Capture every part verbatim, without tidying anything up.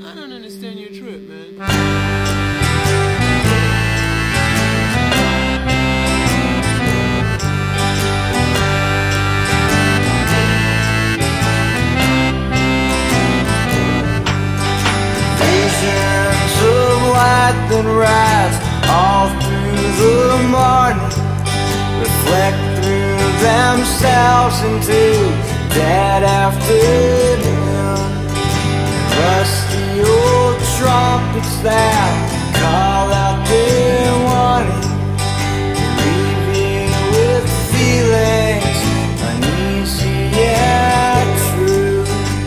I don't understand your trip, man. Visions of light that rise all through the morning, reflect through themselves into dead afternoon. Rusty old trumpets that call out their warning, leave you with feelings uneasy yet true.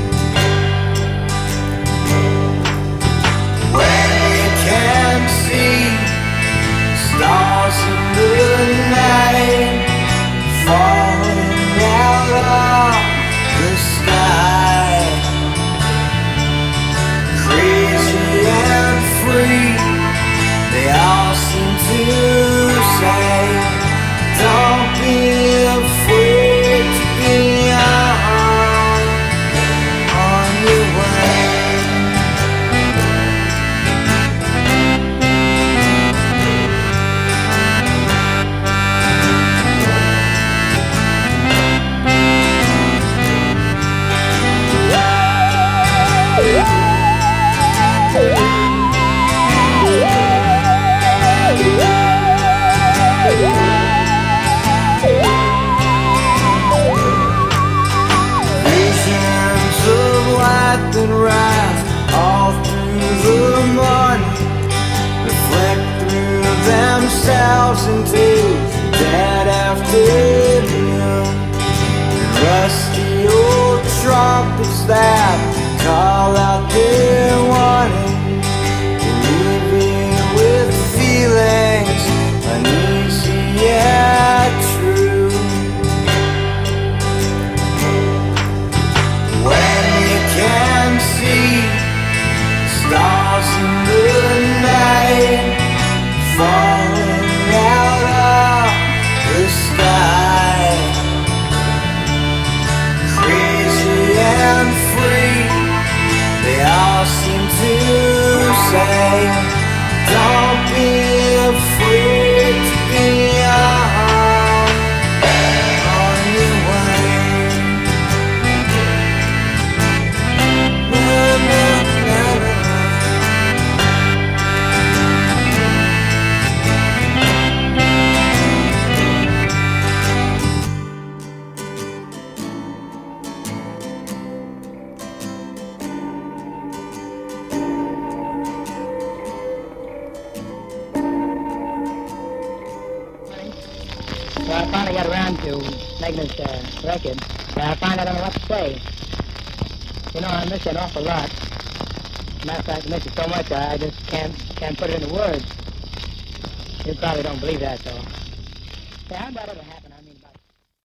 When you can see stars in the night falling out of the sky, crazy and free, they all seem to say, don't be afraid to be on, on your way. Visions of light that rise all through the morning, reflect through themselves into dead afternoon. Rusty old trumpets that call out their warning, leave you with feelings uneasy yet true. When you can see stars in the night falling out of the sky, crazy and free, they all seem to say, don't be afraid to be on, on your way. Na, na, na, na. So I finally got around to making this uh, record. And I find I don't know what to say. You know, I miss it an awful lot. Matter of fact, I miss it so much I just can't can't put it into words. You probably don't believe that, though. Yeah, how'd that ever happen?